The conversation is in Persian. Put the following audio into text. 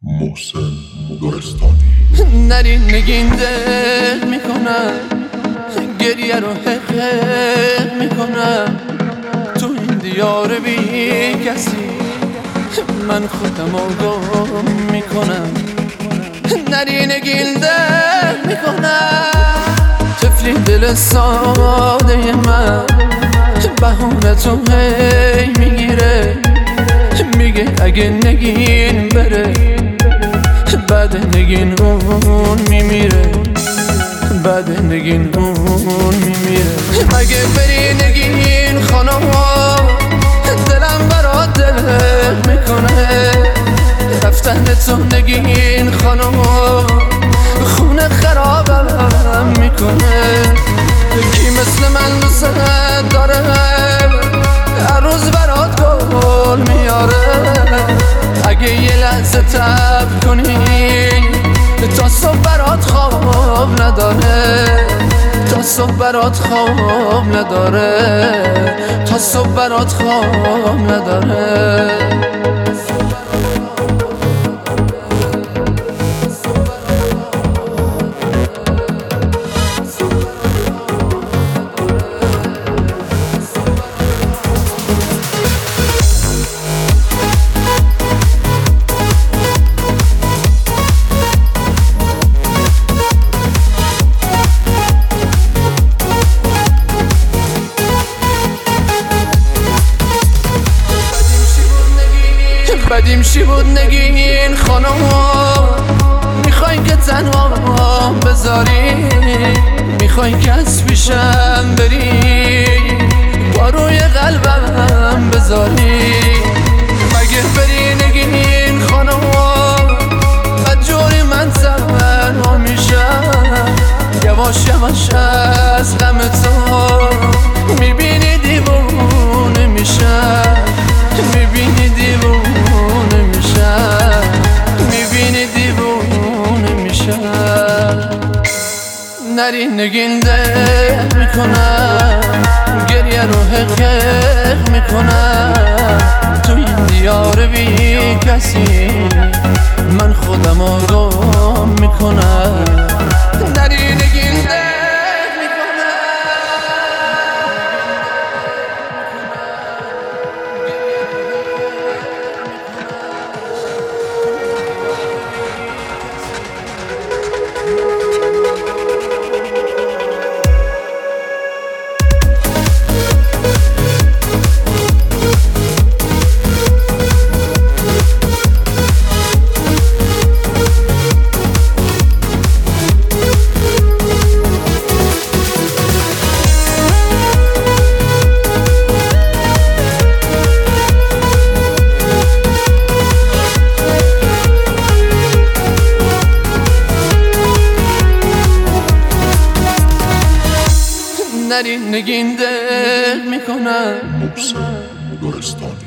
محسن گلستانی. نرین نگین دق میکنم، گریه رو حق میکنم. تو این دیار بی کسی من خودم گم میکنم. نرین نگین دق میکنم. طفلی دل ساده من بهونه تو هی میگیره، میگه اگه نگین بره بعد نگین اون میمیره، بعد نگین اون میمیره. مگه بری نگین خانم دلم برات دل میکنه. رفتن تو نگین خانم خونه خرابم میکنه. کی مثل من دوست داره هر روز برات گل میاره. اگه یه لحظه تب کنی تا صبح برات خواب نداره، تا صبح برات خواب نداره، تا صبح برات خواب نداره. بدیم چی بود نگین خانم، میخوای که تنها بذاری، میخوای که از پیشم بری با روی قلبم بذاری. مگه بری نگین خانم بدجوری من تنها میشم. یواش یواش از غم تو میبینی دیوونه میشم، میبینی دیوونه میشم، میبینی دیوونه میشم. نرین نگین دق میکنم، گریه رو حق میکنم. تو این دیار بی کسی من خودم گم میکنم. نرین نگین دق نرین نگین دق میکنم. محسن گلستانی.